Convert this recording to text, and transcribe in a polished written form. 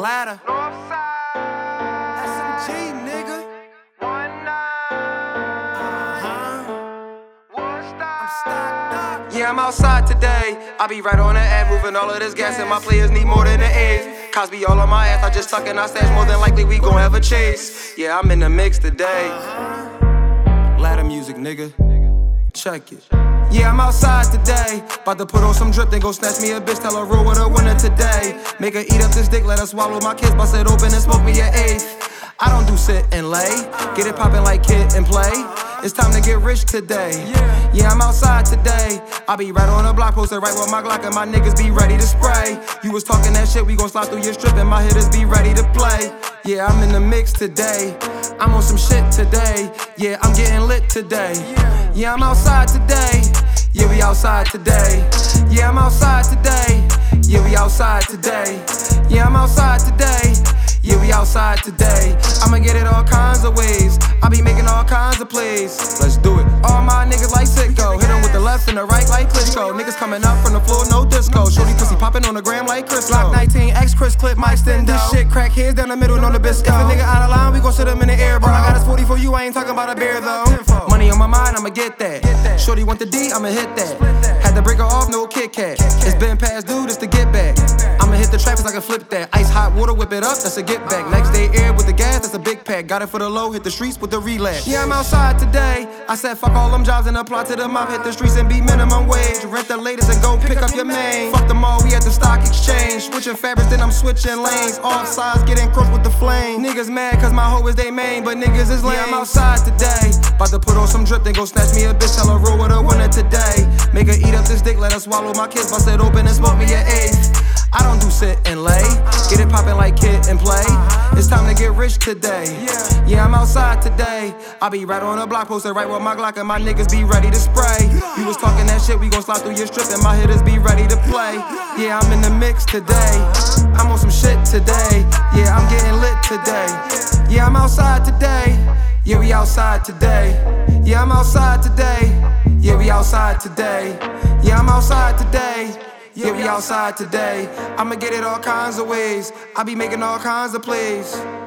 ladder. SMG, nigga. Yeah, I'm outside today. I be right on the ad, moving all of this gas, and my players need more than an ace. Cosby all on my ass, I just tuck and I stash. More than likely we gon' have a chase. Yeah, I'm in the mix today. Ladder music, nigga. Check it. Yeah, I'm outside today. About to put on some drip, then go snatch me a bitch. Tell her roll with a winner today. Make her eat up this dick, let her swallow my kids. Bust it open and smoke me an eighth. I don't do sit and lay. Get it poppin' like Kid and Play. It's time to get rich today. Yeah, I'm outside today. I be right on the block, posted right with my Glock, and my niggas be ready to spray. You was talking that shit, we gon' slide through your strip, and my hitters be ready to play. Yeah, I'm in the mix today. I'm on some shit today. Yeah, I'm getting lit today. Yeah, I'm outside today. Yeah, we outside today. Yeah, I'm outside today. Yeah, we outside today. Yeah, I'm outside today. Yeah, we outside today. I'ma get it all kinds of ways. I be making all kinds of plays. Let's do it. All my niggas like Sicko. Hit 'em with the left and the right like Klitschko. Niggas coming up from the floor, no disco. Shorty pussy popping on the gram like Chris. Glock 19X, Chris Clip, Mike Stendo. This shit crack heads down the middle, no Nabisco. If a nigga out of line, we gon' sit him in the air, bro. I got his 40 for you, I ain't talking about a bear though. Money on my mind, I'ma get that. Shorty want the D, I'ma hit that. Had to break her off, no Kit Kat. It's been past due, this to get back. I'ma hit the trap, I can flip that. Ice hot water, whip it up, that's a get back. Next day air with the gas, that's a big pack. Got it for the low, hit the streets with the relapse. Yeah, I'm outside today. I said fuck all them jobs and apply to the mob. Hit the streets and be minimum wage. Rent the latest and go pick up your main. Fuck them all, we at the stock exchange. Switching fabrics, then I'm switching lanes. Off sides, getting crushed with the flame. Niggas mad cause my hoe is they main, but niggas is lame. Yeah, I'm outside today. About to put on some drip, then go snatch me a bitch. Tell her roll with a winner today. Make her eat up this dick, let her swallow my kids. Bust it open and smoke me an eighth. I don't do sit and lay. Get it poppin' like Kid and Play. It's time to get rich today. Yeah, I'm outside today. I be right on the block, posted right with my Glock, and my niggas be ready to spray. You was talking that shit, we gon' slide through your strip, and my hitters be ready to play. Yeah, I'm in the mix today. I'm on some shit today. Yeah, I'm getting lit today. Yeah, I'm outside today. Yeah, we outside today. Yeah, I'm outside today. Yeah, we outside today. Yeah, I'm outside today. Yeah, we outside today. I'ma get it all kinds of ways. I be making all kinds of plays.